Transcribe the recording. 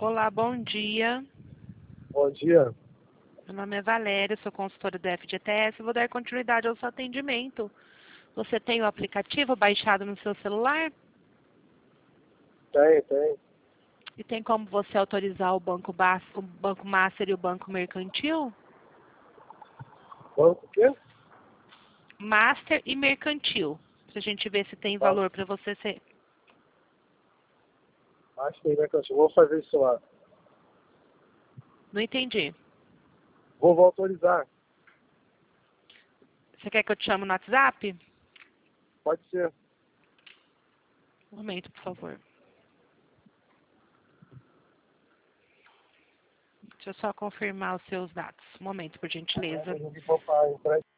Olá, bom dia. Bom dia. Meu nome é Valéria, sou consultora do FGTS. Vou dar continuidade ao seu atendimento. Você tem o aplicativo baixado no seu celular? Tem. E tem como você autorizar o Banco Master e o Banco Mercantil? Banco o quê? Master e Mercantil. Pra gente ver se tem Tá. valor para você ser. Acho que tem que eu vou fazer isso lá. Não entendi. Vou autorizar. Você quer que eu te chame no WhatsApp? Pode ser. Um momento, por favor. Deixa eu só confirmar os seus dados. Um momento, por gentileza. Eu vou entrar